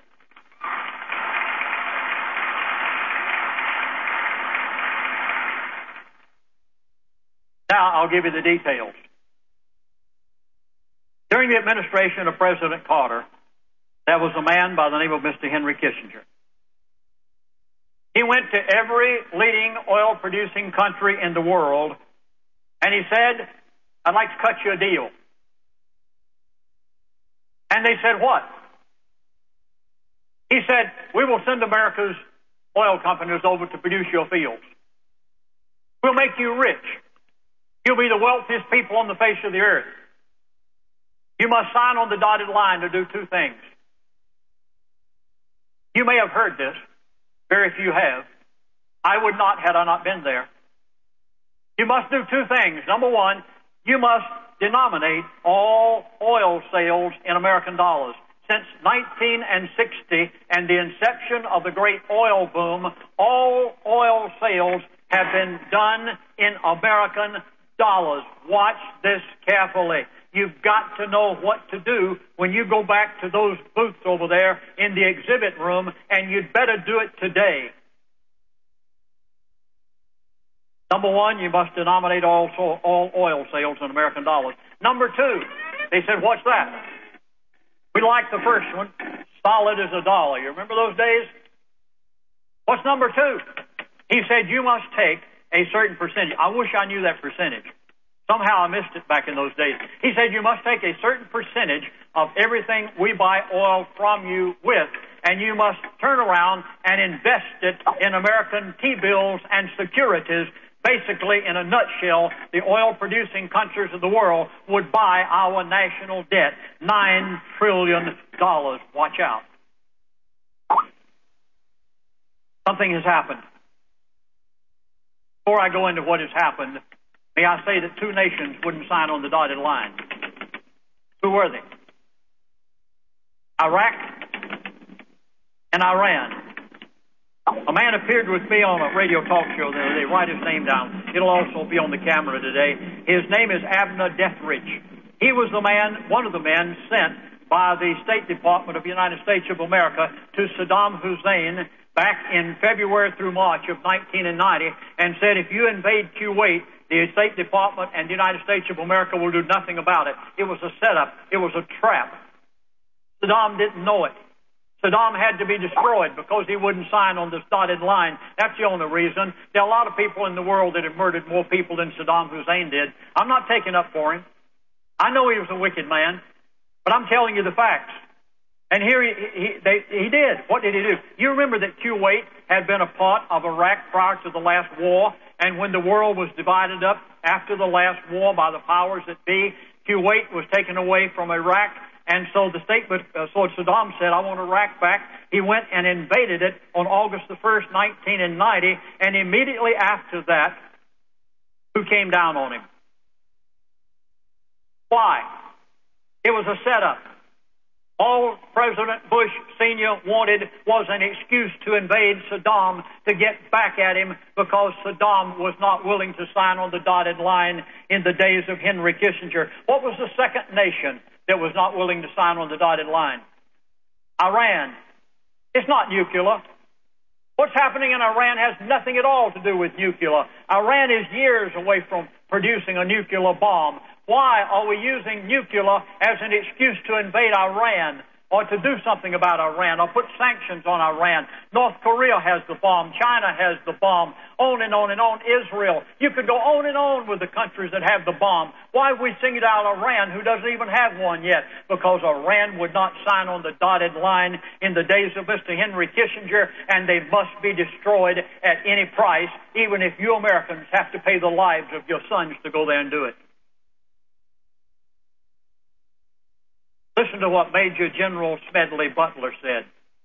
Now I'll give you the details. During the administration of President Carter, there was a man by the name of Mister Henry Kissinger. He went to every leading oil-producing country in the world, and he said, I'd like to cut you a deal. And they said, what? He said, we will send America's oil companies over to produce your fields. We'll make you rich. You'll be the wealthiest people on the face of the earth. You must sign on the dotted line to do two things. You may have heard this. Very few have. I would not had I not been there. You must do two things. Number one, you must denominate all oil sales in American dollars. Since nineteen sixty and the inception of the great oil boom, all oil sales have been done in American dollars. Watch this carefully. You've got to know what to do when you go back to those booths over there in the exhibit room, and you'd better do it today. Number one, you must denominate all, all oil sales in American dollars. Number two, they said, what's that? We like the first one, solid as a dollar. You remember those days? What's number two? He said, you must take a certain percentage. I wish I knew that percentage. Somehow I missed it back in those days. He said you must take a certain percentage of everything we buy oil from you with. And you must turn around and invest it in American T-bills and securities. Basically, in a nutshell, the oil-producing countries of the world would buy our national debt, nine trillion dollars. Watch out. Something has happened. Before I go into what has happened, may I say that two nations wouldn't sign on the dotted line. Who were they? Iraq and Iran. A man appeared with me on a radio talk show the other day. Write his name down. It'll also be on the camera today. His name is Abner Dethridge. He was the man, one of the men, sent by the State Department of the United States of America to Saddam Hussein back in February through March of nineteen ninety, and said, if you invade Kuwait, the State Department and the United States of America will do nothing about it. It was a setup. It was a trap. Saddam didn't know it. Saddam had to be destroyed because he wouldn't sign on this dotted line. That's the only reason. There are a lot of people in the world that have murdered more people than Saddam Hussein did. I'm not taking up for him. I know he was a wicked man, but I'm telling you the facts. And here he, he, they, he did. What did he do? You remember that Kuwait had been a part of Iraq prior to the last war, and when the world was divided up after the last war by the powers that be, Kuwait was taken away from Iraq. And so the statement, uh, so Saddam said, I want Iraq back. He went and invaded it on August the first, nineteen ninety, and immediately after that, who came down on him? Why? It was a setup. All President Bush Senior wanted was an excuse to invade Saddam, to get back at him, because Saddam was not willing to sign on the dotted line in the days of Henry Kissinger. What was the second nation that was not willing to sign on the dotted line? Iran. It's not nuclear. What's happening in Iran has nothing at all to do with nuclear. Iran is years away from producing a nuclear bomb. Why are we using nuclear as an excuse to invade Iran or to do something about Iran or put sanctions on Iran? North Korea has the bomb. China has the bomb. On and on and on. Israel. You could go on and on with the countries that have the bomb. Why have we singled out Iran, who doesn't even have one yet? Because Iran would not sign on the dotted line in the days of Mister Henry Kissinger, and they must be destroyed at any price, even if you Americans have to pay the lives of your sons to go there and do it. Listen to what Major General Smedley Butler said.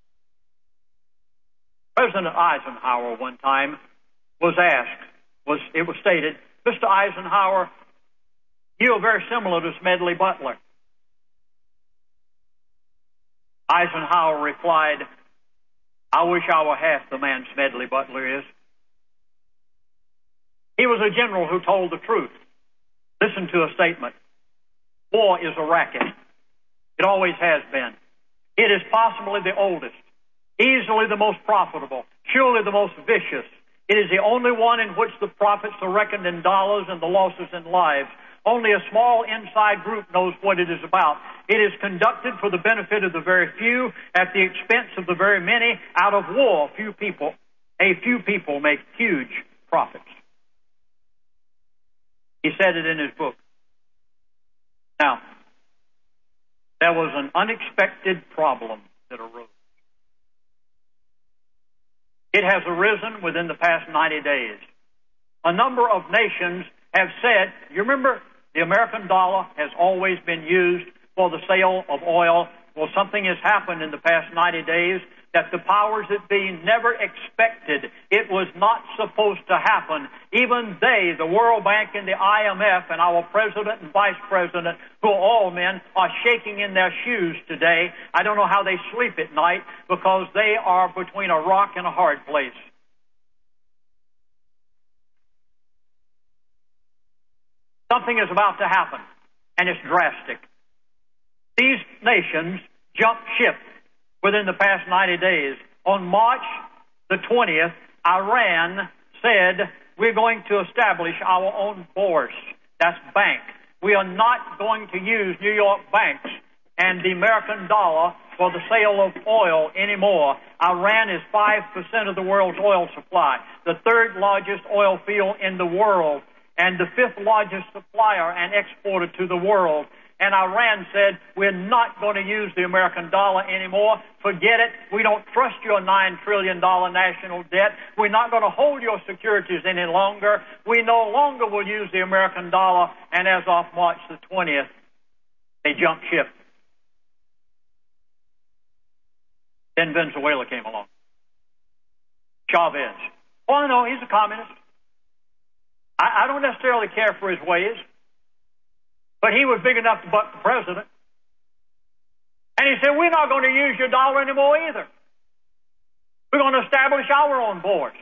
President Eisenhower one time was asked, was it was stated, Mister Eisenhower, you are very similar to Smedley Butler. Eisenhower replied, I wish I were half the man Smedley Butler is. He was a general who told the truth. Listen to a statement. War is a racket. It always has been. It is possibly the oldest, easily the most profitable, surely the most vicious. It is the only one in which the profits are reckoned in dollars and the losses in lives. Only a small inside group knows what it is about. It is conducted for the benefit of the very few at the expense of the very many. Out of war, few people, a few people make huge profits. He said it in his book. Now, there was an unexpected problem that arose. It has arisen within the past ninety days. A number of nations have said, you remember, the American dollar has always been used for the sale of oil. Well, something has happened in the past ninety days that the powers that be never expected. It was not supposed to happen. Even they, the World Bank and the I M F and our president and vice president, who are all men, are shaking in their shoes today. I don't know how they sleep at night, because they are between a rock and a hard place. Something is about to happen, and it's drastic. These nations jumped ship within the past ninety days. On March the twentieth, Iran said, we're going to establish our own bourse. That's bank. We are not going to use New York banks and the American dollar for the sale of oil anymore. Iran is five percent of the world's oil supply, the third largest oil field in the world, and the fifth largest supplier and exporter to the world. and Iran said, we're not going to use the American dollar anymore. Forget it. We don't trust your nine trillion dollars national debt. We're not going to hold your securities any longer. We no longer will use the American dollar. And as of March the twentieth, they jumped ship. Then Venezuela came along. Chavez. Oh, no, he's a communist. I, I don't necessarily care for his ways, but he was big enough to buck the president. And he said, we're not going to use your dollar anymore either. We're going to establish our own boards.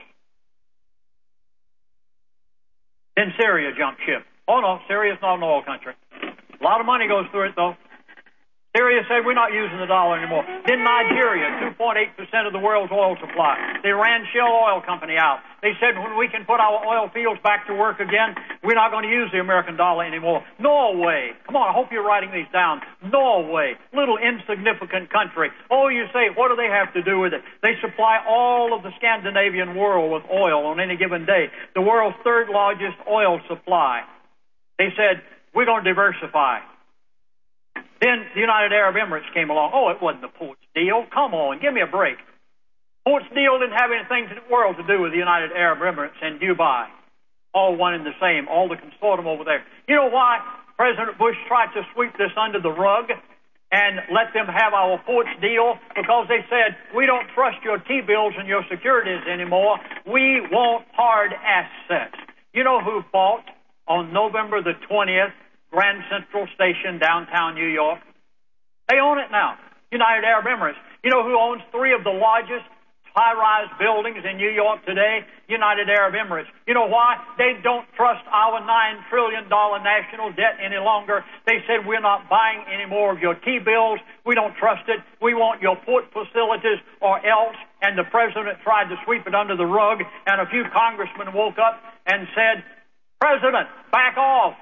Then Syria jumped ship. Oh, no, Syria's not an oil country. A lot of money goes through it, though. Syria said, we're not using the dollar anymore. Then Nigeria, two point eight percent of the world's oil supply. They ran Shell Oil Company out. They said, when we can put our oil fields back to work again, we're not going to use the American dollar anymore. Norway. Come on, I hope you're writing these down. Norway, little insignificant country. Oh, you say, what do they have to do with it? They supply all of the Scandinavian world with oil on any given day. The world's third largest oil supply. They said, we're going to diversify. Then the United Arab Emirates came along. Oh, it wasn't the Ports deal. Come on, give me a break. Ports deal didn't have anything in the world to do with the United Arab Emirates and Dubai. All one and the same, all the consortium over there. You know why President Bush tried to sweep this under the rug and let them have our ports deal? Because they said, we don't trust your T-bills and your securities anymore. We want hard assets. You know who bought on November the twentieth Grand Central Station, downtown New York? They own it now, United Arab Emirates. You know who owns three of the largest high-rise buildings in New York today? United Arab Emirates. You know why? They don't trust our nine trillion dollars national debt any longer. They said, we're not buying any more of your T-bills. We don't trust it. We want your port facilities or else. And the president tried to sweep it under the rug, and a few congressmen woke up and said, President, back off.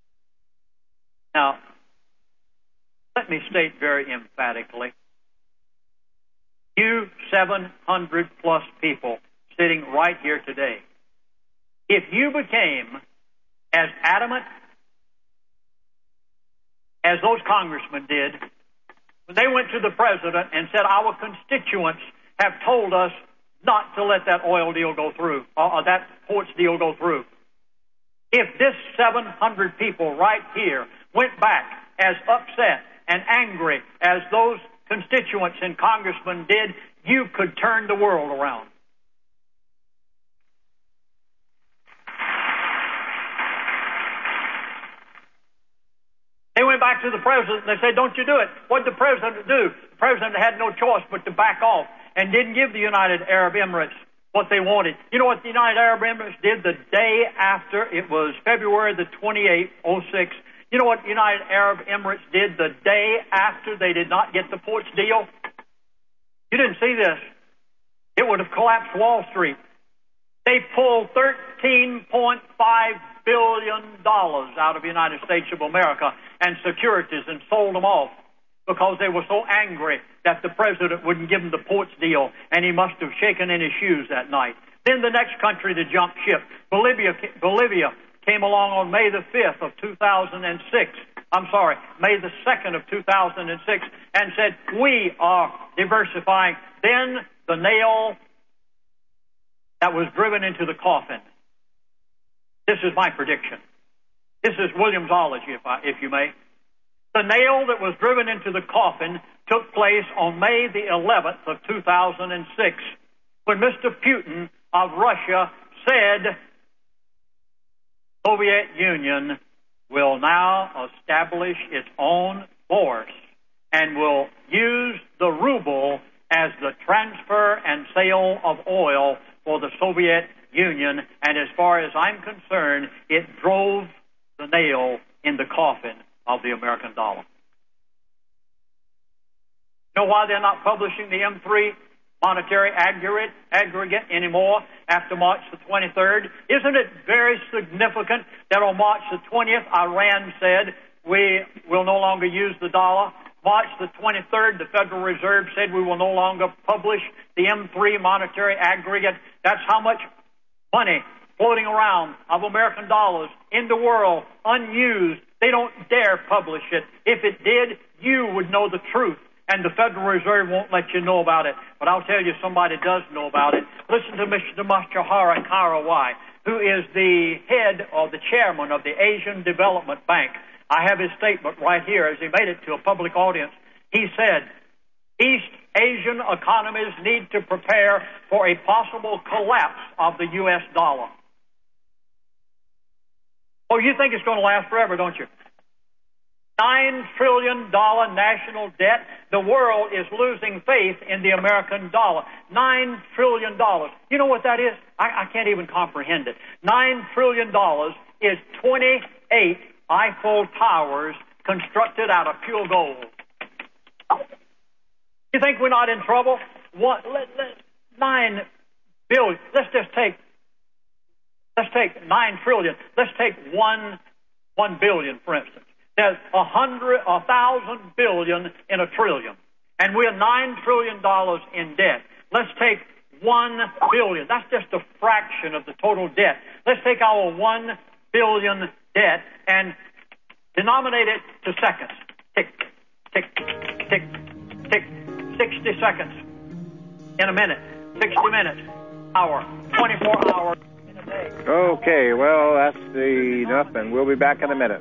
Now, let me state very emphatically, you seven hundred plus people sitting right here today, if you became as adamant as those congressmen did when they went to the president and said, our constituents have told us not to let that oil deal go through, or that ports deal go through. If this seven hundred people right here went back as upset and angry as those constituents and congressmen did, you could turn the world around. They went back to the president and they said, don't you do it. What did the president do? The president had no choice but to back off and didn't give the United Arab Emirates what they wanted. You know what the United Arab Emirates did the day after? It was February the twenty-eighth, oh six. You know what the United Arab Emirates did the day after they did not get the ports deal? You didn't see this. It would have collapsed Wall Street. They pulled thirteen point five billion dollars out of the United States of America and securities and sold them off because they were so angry that the president wouldn't give them the ports deal, and he must have shaken in his shoes that night. Then the next country to jump ship, Bolivia, Bolivia came along on May the fifth of two thousand six. I'm sorry, May the second of two thousand six, and said, we are diversifying. Then the nail that was driven into the coffin. This is my prediction. This is Williamsology, if, I, if you may. The nail that was driven into the coffin took place on May the eleventh of two thousand six, when Mister Putin of Russia said, Soviet Union will now establish its own force and will use the ruble as the transfer and sale of oil for the Soviet Union. And as far as I'm concerned, it drove the nail in the coffin of the American dollar. You know why they're not publishing the M three monetary aggregate, aggregate anymore after March the twenty-third? Isn't it very significant that on March the twentieth, Iran said we will no longer use the dollar? March the twenty-third, the Federal Reserve said we will no longer publish the M three monetary aggregate. That's how much money floating around of American dollars in the world, unused, They don't dare publish it. If it did, you would know the truth, and the Federal Reserve won't let you know about it. But I'll tell you, somebody does know about it. Listen to Mister Mashahara Karawai, who is the head or the chairman of the Asian Development Bank. I have his statement right here as he made it to a public audience. He said, East Asian economies need to prepare for a possible collapse of the U S dollar. Oh, you think it's going to last forever, don't you? Nine trillion dollar national debt. The world is losing faith in the American dollar. Nine trillion dollars. You know what that is? I, I can't even comprehend it. Nine trillion dollars is twenty-eight Eiffel Towers constructed out of pure gold. You think we're not in trouble? What? Let, let, nine billion. Let's just take. Let's take nine trillion. Let's take one, one billion, for instance. There's a hundred, a thousand billion in a trillion, and we're nine trillion dollars in debt. Let's take one billion. That's just a fraction of the total debt. Let's take our one billion debt and denominate it to seconds. Tick, tick, tick, tick. Sixty seconds in a minute. Sixty minutes. Hour. Twenty-four hours. Okay, well, that's the enough, and we'll be back in a minute.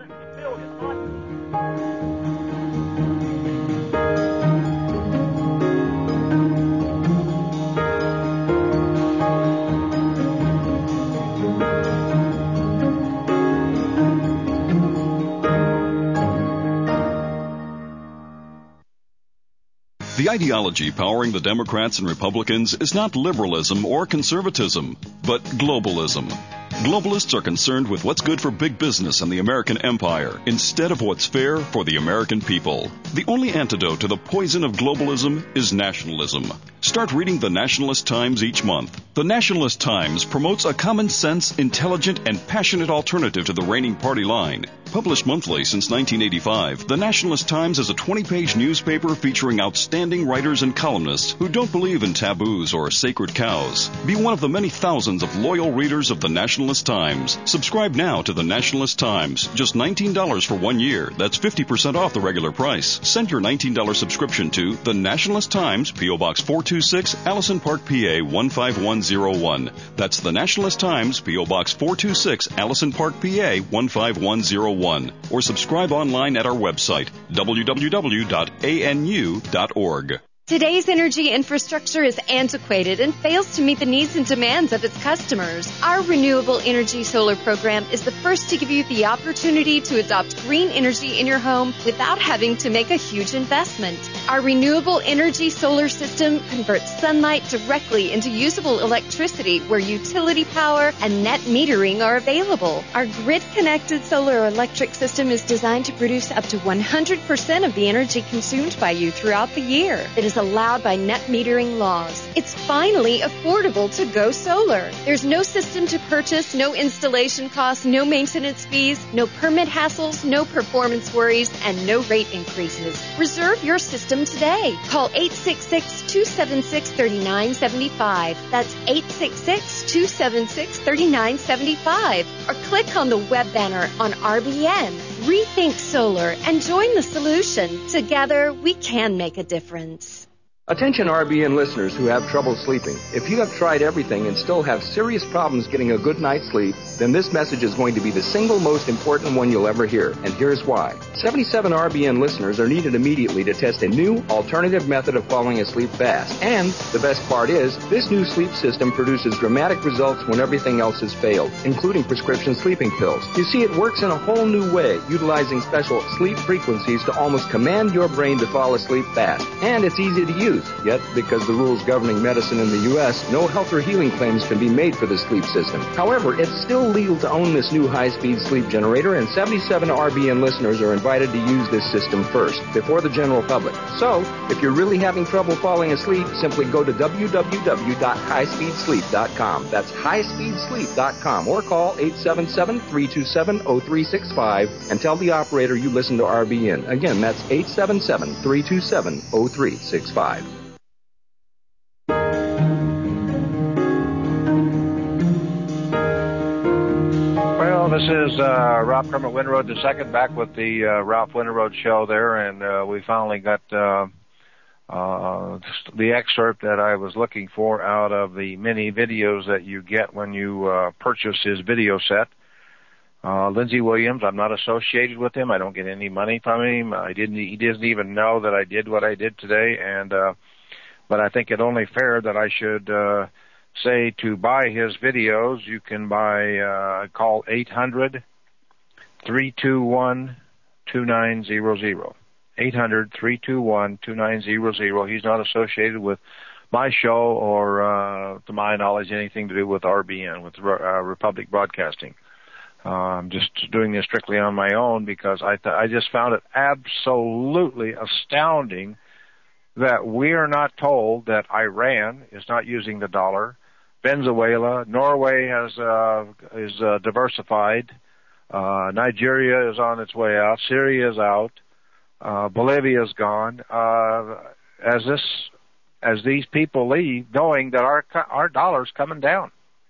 The ideology powering the Democrats and Republicans is not liberalism or conservatism, but globalism. Globalists are concerned with what's good for big business and the American empire instead of what's fair for the American people. The only antidote to the poison of globalism is nationalism. Start reading the Nationalist Times each month. The Nationalist Times promotes a common sense, intelligent, and passionate alternative to the reigning party line. Published monthly since nineteen eighty-five, the Nationalist Times is a twenty-page newspaper featuring outstanding writers and columnists who don't believe in taboos or sacred cows. Be one of the many thousands of loyal readers of the Nationalist Times. Subscribe now to the Nationalist Times. Just nineteen dollars for one year. That's fifty percent off the regular price. Send your nineteen dollars subscription to the Nationalist Times, P O. Box four two six, Allison Park, P A one five one zero one. That's the Nationalist Times, P O. Box four two six, Allison Park, P A one five one zero one. Or subscribe online at our website, w w w dot a n u dot org. Today's energy infrastructure is antiquated and fails to meet the needs and demands of its customers. Our Renewable Energy Solar program is the first to give you the opportunity to adopt green energy in your home without having to make a huge investment. Our Renewable Energy Solar system converts sunlight directly into usable electricity where utility power and net metering are available. Our grid-connected solar electric system is designed to produce up to one hundred percent of the energy consumed by you throughout the year. It is allowed by net metering laws. It's finally affordable to go solar. There's no system to purchase, no installation costs, no maintenance fees, no permit hassles, no performance worries, and no rate increases. Reserve your system today. Call eight six six, two seven six, three nine seven five. That's eight six six, two seven six, three nine seven five. Or click on the web banner on R B N. Rethink solar and join the solution. Together, we can make a difference. Attention R B N listeners who have trouble sleeping. If you have tried everything and still have serious problems getting a good night's sleep, then this message is going to be the single most important one you'll ever hear. And here's why. seventy-seven R B N listeners are needed immediately to test a new alternative method of falling asleep fast. And the best part is, this new sleep system produces dramatic results when everything else has failed, including prescription sleeping pills. You see, it works in a whole new way, utilizing special sleep frequencies to almost command your brain to fall asleep fast. And it's easy to use. Yet, because the rules governing medicine in the U S, no health or healing claims can be made for the sleep system. However, it's still legal to own this new high-speed sleep generator, and seventy-seven R B N listeners are invited to use this system first, before the general public. So, if you're really having trouble falling asleep, simply go to w w w dot high speed sleep dot com. That's high speed sleep dot com, or call eight seven seven, three two seven, zero three six five and tell the operator you listen to R B N. Again, that's eight seven seven, three two seven, zero three six five. This is uh, Ralph Kermit Winterroad the second, back with the uh, Ralph Winterroad show there, and uh, we finally got uh, uh, the excerpt that I was looking for out of the mini videos that you get when you uh, purchase his video set. Uh, Lindsey Williams, I'm not associated with him. I don't get any money from him. I didn't. He doesn't even know that I did what I did today, and uh, but I think it only fair that I should Uh, say to buy his videos. You can buy, uh, call eight hundred, three two one, two nine zero zero. eight hundred, three two one, two nine zero zero. He's not associated with my show or, uh, to my knowledge, anything to do with R B N, with uh, Republic Broadcasting. Uh, I'm just doing this strictly on my own because I, th- I just found it absolutely astounding that we are not told that Iran is not using the dollar. Venezuela, Norway has uh, is uh, diversified. Uh, Nigeria is on its way out. Syria is out. Uh, Bolivia is gone. Uh, as this, as these people leave, knowing that our our dollar's coming down,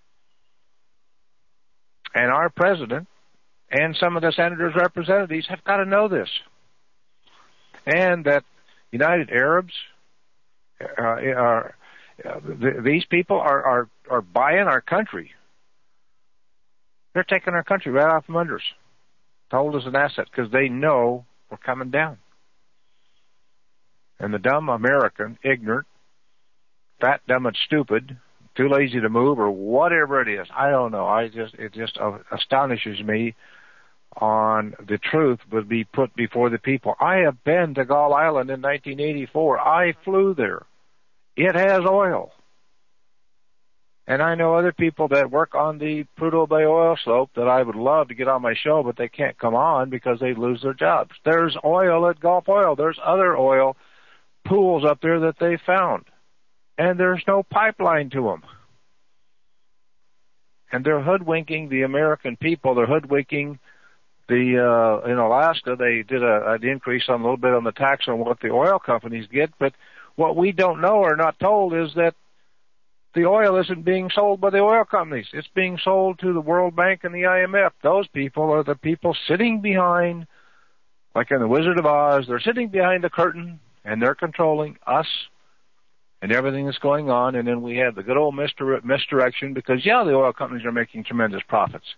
and our president and some of the senators' representatives have got to know this, and that United Arabs uh, are. Uh, th- these people are, are, are buying our country. They're taking our country right out from under us to hold as an asset because they know we're coming down. And the dumb American, ignorant, fat, dumb, and stupid, too lazy to move, or whatever it is, I don't know. I just it just uh, astonishes me on the truth would be put before the people. I have been to Gull Island in nineteen eighty-four. I flew there. It has oil. And I know other people that work on the Prudhoe Bay oil slope that I would love to get on my show, but they can't come on because they lose their jobs. There's oil at Gulf Oil. There's other oil pools up there that they found. And there's no pipeline to them. And they're hoodwinking the American people. They're hoodwinking the, uh, in Alaska, they did a, an increase on a little bit on the tax on what the oil companies get, but what we don't know or not told is that the oil isn't being sold by the oil companies. It's being sold to the World Bank and the I M F. Those people are the people sitting behind, like in The Wizard of Oz, they're sitting behind the curtain and they're controlling us and everything that's going on. And then we have the good old misdir- misdirection because, yeah, the oil companies are making tremendous profits.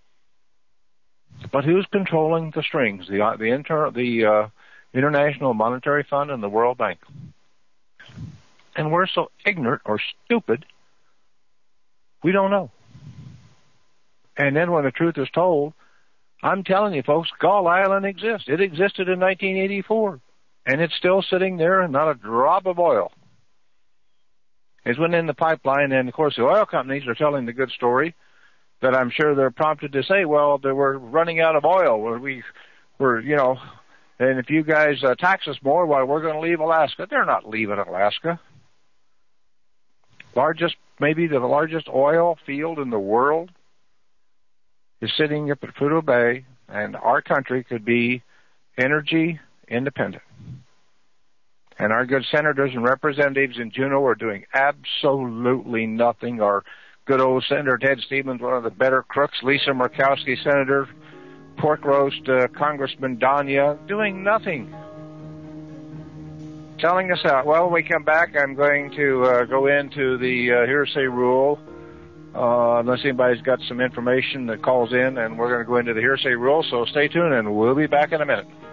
But who's controlling the strings? The, the, inter- the uh, International Monetary Fund and the World Bank. And we're so ignorant or stupid, we don't know. And then when the truth is told, I'm telling you, folks, Gull Island exists. It existed in nineteen eighty-four, and it's still sitting there and not a drop of oil. It went in the pipeline, and, of course, the oil companies are telling the good story that I'm sure they're prompted to say, well, they were running out of oil. We were, you know, and if you guys uh, tax us more, well, we're going to leave Alaska. They're not leaving Alaska. Largest, maybe the largest oil field in the world is sitting up at Prudhoe Bay, and our country could be energy independent. And our good senators and representatives in Juneau are doing absolutely nothing. Our good old Senator Ted Stevens, one of the better crooks, Lisa Murkowski, Senator, pork roast, uh, Congressman Danya, doing nothing. Telling us out. Well, when we come back, I'm going to uh, go into the uh, hearsay rule, uh, unless anybody's got some information that calls in, and we're going to go into the hearsay rule, so stay tuned, and we'll be back in a minute.